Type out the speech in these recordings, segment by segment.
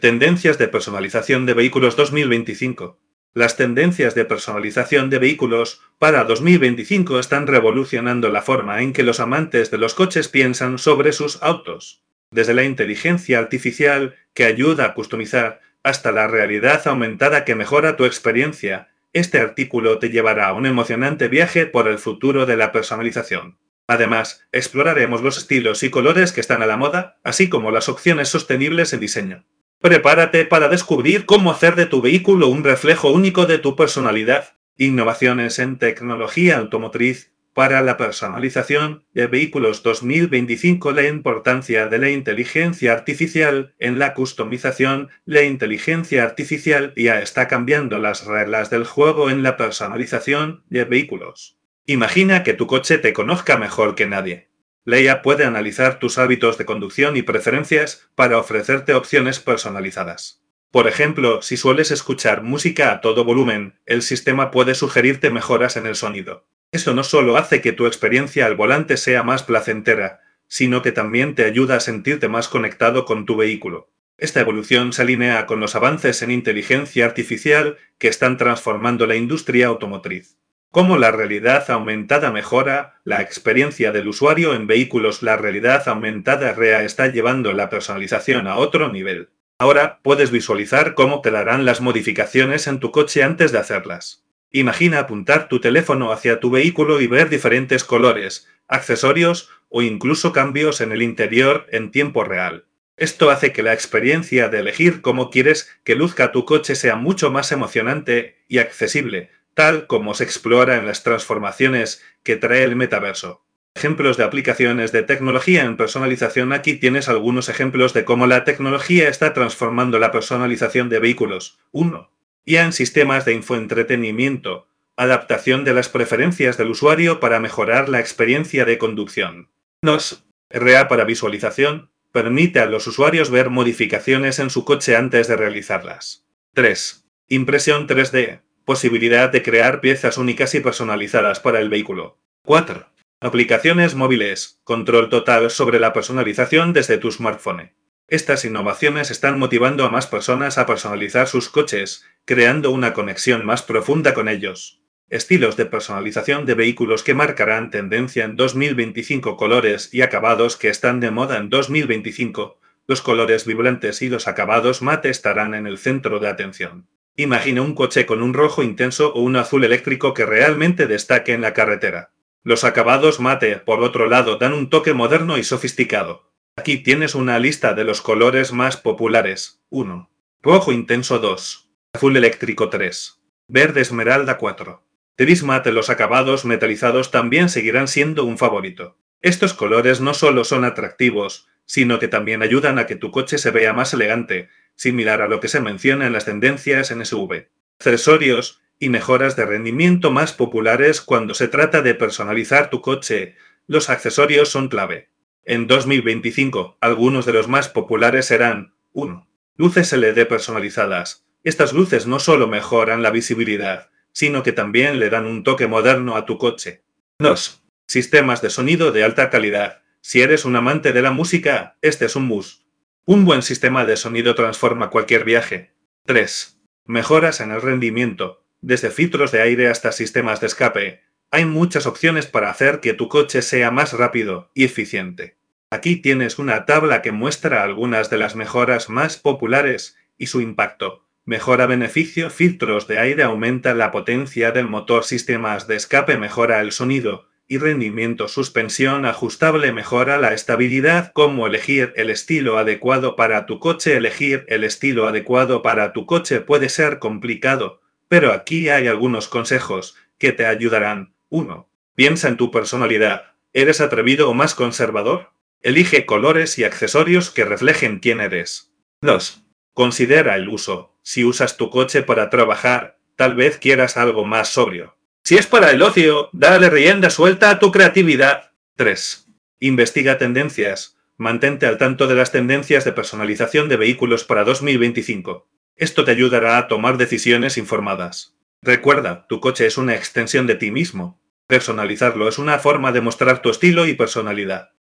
Tendencias de personalización de vehículos 2025. Las tendencias de personalización de vehículos para 2025 están revolucionando la forma en que los amantes de los coches piensan sobre sus autos. Desde la inteligencia artificial que ayuda a customizar hasta la realidad aumentada que mejora tu experiencia, este artículo te llevará a un emocionante viaje por el futuro de la personalización. Además, exploraremos los estilos y colores que están a la moda, así como las opciones sostenibles en diseño. Prepárate para descubrir cómo hacer de tu vehículo un reflejo único de tu personalidad. Innovaciones en tecnología automotriz para la personalización de vehículos 2025. La importancia de la inteligencia artificial en la customización. La inteligencia artificial ya está cambiando las reglas del juego en la personalización de vehículos. Imagina que tu coche te conozca mejor que nadie. La IA puede analizar tus hábitos de conducción y preferencias para ofrecerte opciones personalizadas. Por ejemplo, si sueles escuchar música a todo volumen, el sistema puede sugerirte mejoras en el sonido. Eso no solo hace que tu experiencia al volante sea más placentera, sino que también te ayuda a sentirte más conectado con tu vehículo. Esta evolución se alinea con los avances en inteligencia artificial que están transformando la industria automotriz. Cómo la realidad aumentada mejora la experiencia del usuario en vehículos. La realidad aumentada REA está llevando la personalización a otro nivel. Ahora puedes visualizar cómo te darán las modificaciones en tu coche antes de hacerlas. Imagina apuntar tu teléfono hacia tu vehículo y ver diferentes colores, accesorios o incluso cambios en el interior en tiempo real. Esto hace que la experiencia de elegir cómo quieres que luzca tu coche sea mucho más emocionante y accesible, tal como se explora en las transformaciones que trae el metaverso. Ejemplos de aplicaciones de tecnología en personalización. Aquí tienes algunos ejemplos de cómo la tecnología está transformando la personalización de vehículos. 1. IA en sistemas de infoentretenimiento. Adaptación de las preferencias del usuario para mejorar la experiencia de conducción. 2. RA para visualización. Permite a los usuarios ver modificaciones en su coche antes de realizarlas. 3. Impresión 3D. Posibilidad de crear piezas únicas y personalizadas para el vehículo. 4. Aplicaciones móviles. Control total sobre la personalización desde tu smartphone. Estas innovaciones están motivando a más personas a personalizar sus coches, creando una conexión más profunda con ellos. Estilos de personalización de vehículos que marcarán tendencia en 2025. Colores y acabados que están de moda en 2025. Los colores vibrantes y los acabados mate estarán en el centro de atención. Imagina un coche con un rojo intenso o un azul eléctrico que realmente destaque en la carretera. Los acabados mate, por otro lado, dan un toque moderno y sofisticado. Aquí tienes una lista de los colores más populares. 1. Rojo intenso 2. Azul eléctrico 3. Verde esmeralda 4. Gris mate. Los acabados metalizados también seguirán siendo un favorito. Estos colores no solo son atractivos, sino que también ayudan a que tu coche se vea más elegante, similar a lo que se menciona en las tendencias en SUV. Accesorios y mejoras de rendimiento más populares cuando se trata de personalizar tu coche. Los accesorios son clave. En 2025, algunos de los más populares serán: 1. Luces LED personalizadas. Estas luces no solo mejoran la visibilidad, sino que también le dan un toque moderno a tu coche. 2. Sistemas de sonido de alta calidad. Si eres un amante de la música, este es un must. Un buen sistema de sonido transforma cualquier viaje. 3. Mejoras en el rendimiento. Desde filtros de aire hasta sistemas de escape, hay muchas opciones para hacer que tu coche sea más rápido y eficiente. Aquí tienes una tabla que muestra algunas de las mejoras más populares y su impacto. Mejora beneficio. Filtros de aire aumenta la potencia del motor. Sistemas de escape mejora el sonido y rendimiento. Suspensión ajustable mejora la estabilidad. Cómo elegir el estilo adecuado para tu coche. Elegir el estilo adecuado para tu coche puede ser complicado, pero aquí hay algunos consejos que te ayudarán. 1. Piensa en tu personalidad. ¿Eres atrevido o más conservador? Elige colores y accesorios que reflejen quién eres. 2. Considera el uso. Si usas tu coche para trabajar, tal vez quieras algo más sobrio. Si es para el ocio, dale rienda suelta a tu creatividad. 3. Investiga tendencias. Mantente al tanto de las tendencias de personalización de vehículos para 2025. Esto te ayudará a tomar decisiones informadas. Recuerda, tu coche es una extensión de ti mismo. Personalizarlo es una forma de mostrar tu estilo y personalidad.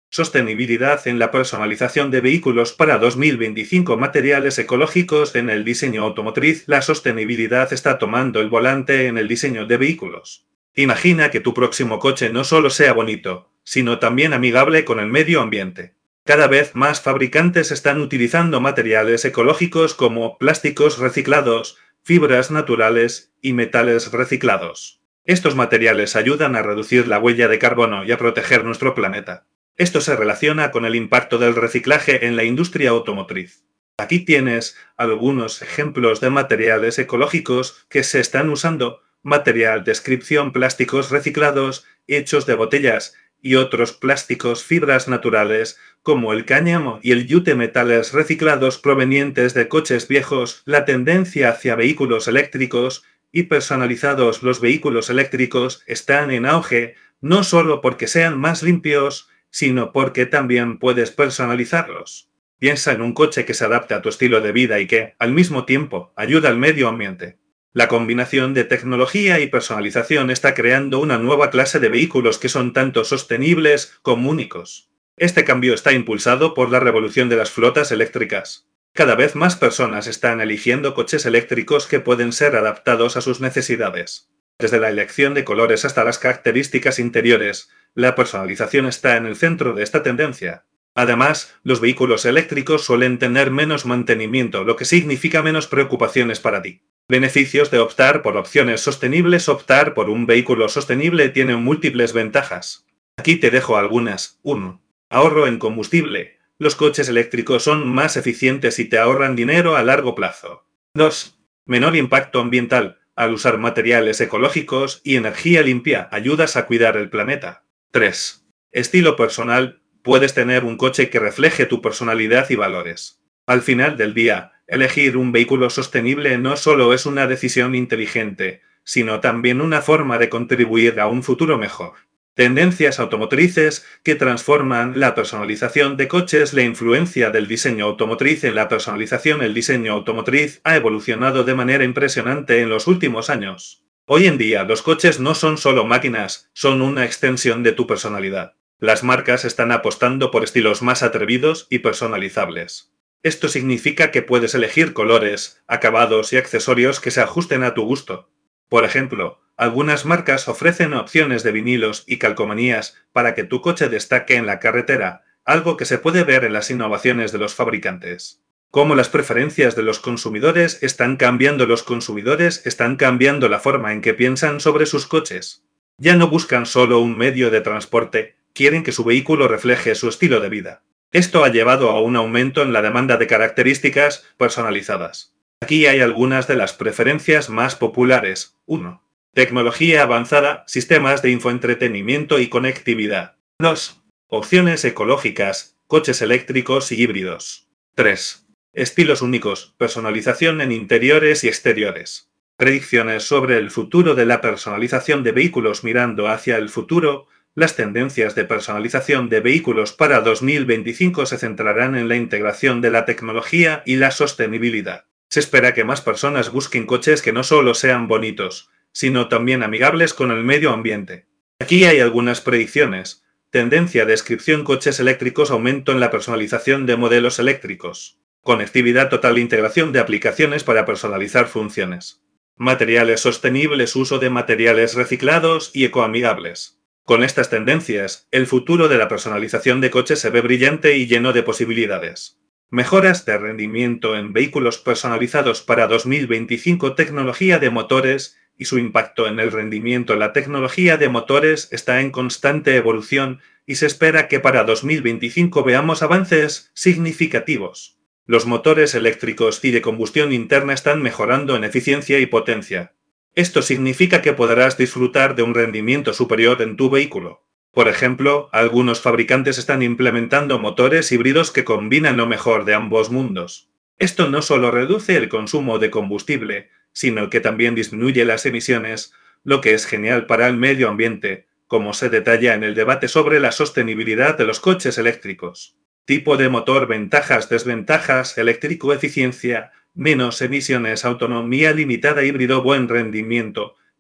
Sostenibilidad en la personalización de vehículos para 2025. Materiales ecológicos en el diseño automotriz. La sostenibilidad está tomando el volante en el diseño de vehículos. Imagina que tu próximo coche no solo sea bonito, sino también amigable con el medio ambiente. Cada vez más fabricantes están utilizando materiales ecológicos como plásticos reciclados, fibras naturales y metales reciclados. Estos materiales ayudan a reducir la huella de carbono y a proteger nuestro planeta. Esto se relaciona con el impacto del reciclaje en la industria automotriz. Aquí tienes algunos ejemplos de materiales ecológicos que se están usando. Material descripción: plásticos reciclados hechos de botellas y otros plásticos, fibras naturales como el cáñamo y el yute, metales reciclados provenientes de coches viejos. La tendencia hacia vehículos eléctricos y personalizados. Los vehículos eléctricos están en auge no solo porque sean más limpios, sino porque también puedes personalizarlos. Piensa en un coche que se adapte a tu estilo de vida y que, al mismo tiempo, ayuda al medio ambiente. La combinación de tecnología y personalización está creando una nueva clase de vehículos que son tanto sostenibles como únicos. Este cambio está impulsado por la revolución de las flotas eléctricas. Cada vez más personas están eligiendo coches eléctricos que pueden ser adaptados a sus necesidades. Desde la elección de colores hasta las características interiores, la personalización está en el centro de esta tendencia. Además, los vehículos eléctricos suelen tener menos mantenimiento, lo que significa menos preocupaciones para ti. Beneficios de optar por opciones sostenibles. Optar por un vehículo sostenible tiene múltiples ventajas. Aquí te dejo algunas. 1. Ahorro en combustible. Los coches eléctricos son más eficientes y te ahorran dinero a largo plazo. 2. Menor impacto ambiental. Al usar materiales ecológicos y energía limpia, ayudas a cuidar el planeta. 3. Estilo personal. Puedes tener un coche que refleje tu personalidad y valores. Al final del día, elegir un vehículo sostenible no solo es una decisión inteligente, sino también una forma de contribuir a un futuro mejor. Tendencias automotrices que transforman la personalización de coches. La influencia del diseño automotriz en la personalización. El diseño automotriz ha evolucionado de manera impresionante en los últimos años. Hoy en día, los coches no son solo máquinas, son una extensión de tu personalidad. Las marcas están apostando por estilos más atrevidos y personalizables. Esto significa que puedes elegir colores, acabados y accesorios que se ajusten a tu gusto. Por ejemplo, algunas marcas ofrecen opciones de vinilos y calcomanías para que tu coche destaque en la carretera, algo que se puede ver en las innovaciones de los fabricantes. Cómo las preferencias de los consumidores están cambiando. Los consumidores están cambiando la forma en que piensan sobre sus coches. Ya no buscan solo un medio de transporte, quieren que su vehículo refleje su estilo de vida. Esto ha llevado a un aumento en la demanda de características personalizadas. Aquí hay algunas de las preferencias más populares. 1. Tecnología avanzada, sistemas de infoentretenimiento y conectividad. 2. Opciones ecológicas, coches eléctricos y híbridos. 3. Estilos únicos, personalización en interiores y exteriores. Predicciones sobre el futuro de la personalización de vehículos. Mirando hacia el futuro, las tendencias de personalización de vehículos para 2025 se centrarán en la integración de la tecnología y la sostenibilidad. Se espera que más personas busquen coches que no solo sean bonitos, sino también amigables con el medio ambiente. Aquí hay algunas predicciones. Tendencia: descripción: coches eléctricos, aumento en la personalización de modelos eléctricos. Conectividad total: integración de aplicaciones para personalizar funciones. Materiales sostenibles: uso de materiales reciclados y ecoamigables. Con estas tendencias, el futuro de la personalización de coches se ve brillante y lleno de posibilidades. Mejoras de rendimiento en vehículos personalizados para 2025. Tecnología de motores y su impacto en el rendimiento. La tecnología de motores está en constante evolución y se espera que para 2025 veamos avances significativos. Los motores eléctricos y de combustión interna están mejorando en eficiencia y potencia. Esto significa que podrás disfrutar de un rendimiento superior en tu vehículo. Por ejemplo, algunos fabricantes están implementando motores híbridos que combinan lo mejor de ambos mundos. Esto no solo reduce el consumo de combustible, sino que también disminuye las emisiones, lo que es genial para el medio ambiente, como se detalla en el debate sobre la sostenibilidad de los coches eléctricos. Tipo de motor: ventajas, desventajas, eléctrico, eficiencia, menos emisiones, autonomía limitada, híbrido, buen rendimiento,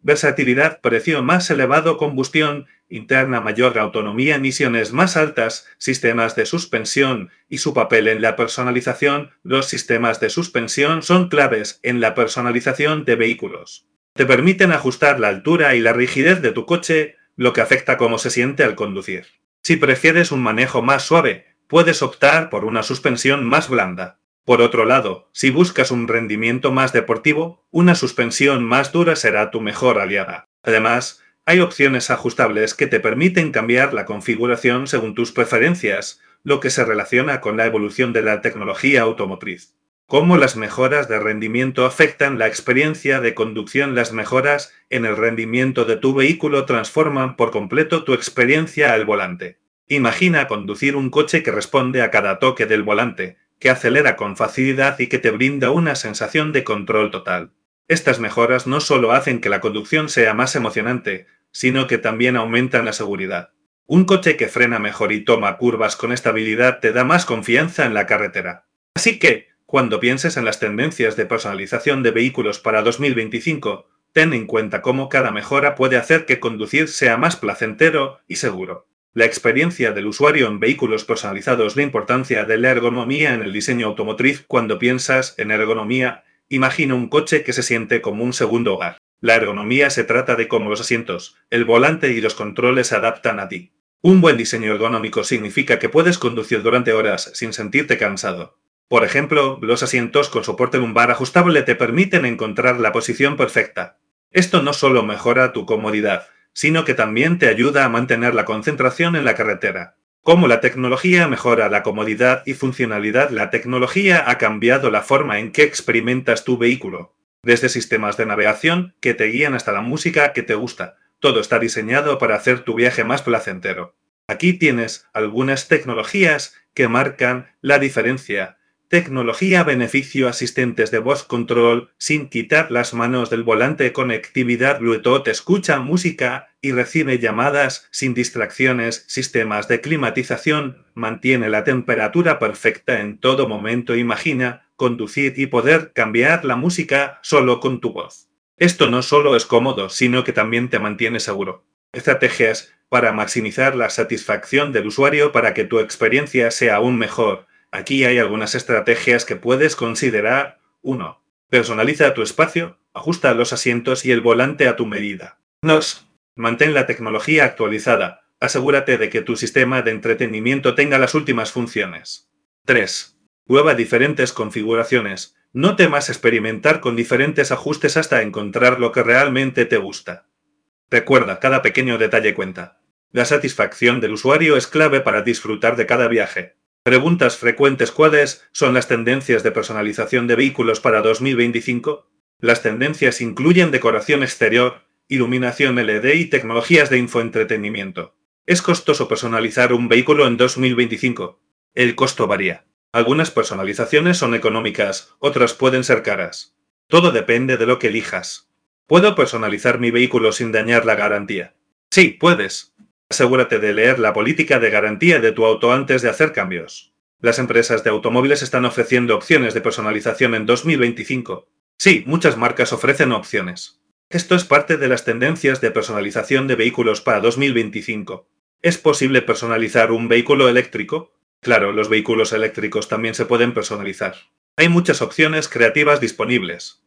versatilidad, precio más elevado, combustión interna, mayor autonomía, emisiones más altas, sistemas de suspensión y su papel en la personalización. Los sistemas de suspensión son claves en la personalización de vehículos. Te permiten ajustar la altura y la rigidez de tu coche, lo que afecta cómo se siente al conducir. Si prefieres un manejo más suave, puedes optar por una suspensión más blanda. Por otro lado, si buscas un rendimiento más deportivo, una suspensión más dura será tu mejor aliada. Además, hay opciones ajustables que te permiten cambiar la configuración según tus preferencias, lo que se relaciona con la evolución de la tecnología automotriz. ¿Cómo las mejoras de rendimiento afectan la experiencia de conducción? Las mejoras en el rendimiento de tu vehículo transforman por completo tu experiencia al volante. Imagina conducir un coche que responde a cada toque del volante, que acelera con facilidad y que te brinda una sensación de control total. Estas mejoras no solo hacen que la conducción sea más emocionante, sino que también aumentan la seguridad. Un coche que frena mejor y toma curvas con estabilidad te da más confianza en la carretera. Así que, cuando pienses en las tendencias de personalización de vehículos para 2025, ten en cuenta cómo cada mejora puede hacer que conducir sea más placentero y seguro. La experiencia del usuario en vehículos personalizados. La importancia de la ergonomía en el diseño automotriz. Cuando piensas en ergonomía, imagina un coche que se siente como un segundo hogar. La ergonomía se trata de cómo los asientos, el volante y los controles se adaptan a ti. Un buen diseño ergonómico significa que puedes conducir durante horas sin sentirte cansado. Por ejemplo, los asientos con soporte lumbar ajustable te permiten encontrar la posición perfecta. Esto no solo mejora tu comodidad, sino que también te ayuda a mantener la concentración en la carretera. ¿Cómo la tecnología mejora la comodidad y funcionalidad? La tecnología ha cambiado la forma en que experimentas tu vehículo. Desde sistemas de navegación que te guían hasta la música que te gusta, todo está diseñado para hacer tu viaje más placentero. Aquí tienes algunas tecnologías que marcan la diferencia. Tecnología beneficio: asistentes de voz control sin quitar las manos del volante, conectividad Bluetooth, escucha música y recibe llamadas sin distracciones, sistemas de climatización, mantiene la temperatura perfecta en todo momento. Imagina conducir y poder cambiar la música solo con tu voz. Esto no solo es cómodo, sino que también te mantiene seguro. Estrategias para maximizar la satisfacción del usuario para que tu experiencia sea aún mejor. Aquí hay algunas estrategias que puedes considerar. 1. Personaliza tu espacio, ajusta los asientos y el volante a tu medida. 2. Mantén la tecnología actualizada. Asegúrate de que tu sistema de entretenimiento tenga las últimas funciones. 3. Prueba diferentes configuraciones. No temas experimentar con diferentes ajustes hasta encontrar lo que realmente te gusta. Recuerda, cada pequeño detalle cuenta. La satisfacción del usuario es clave para disfrutar de cada viaje. Preguntas frecuentes: ¿cuáles son las tendencias de personalización de vehículos para 2025? Las tendencias incluyen decoración exterior, iluminación LED y tecnologías de infoentretenimiento. ¿Es costoso personalizar un vehículo en 2025? El costo varía. Algunas personalizaciones son económicas, otras pueden ser caras. Todo depende de lo que elijas. ¿Puedo personalizar mi vehículo sin dañar la garantía? Sí, puedes. Asegúrate de leer la política de garantía de tu auto antes de hacer cambios. Las empresas de automóviles están ofreciendo opciones de personalización en 2025. Sí, muchas marcas ofrecen opciones. Esto es parte de las tendencias de personalización de vehículos para 2025. ¿Es posible personalizar un vehículo eléctrico? Claro, los vehículos eléctricos también se pueden personalizar. Hay muchas opciones creativas disponibles.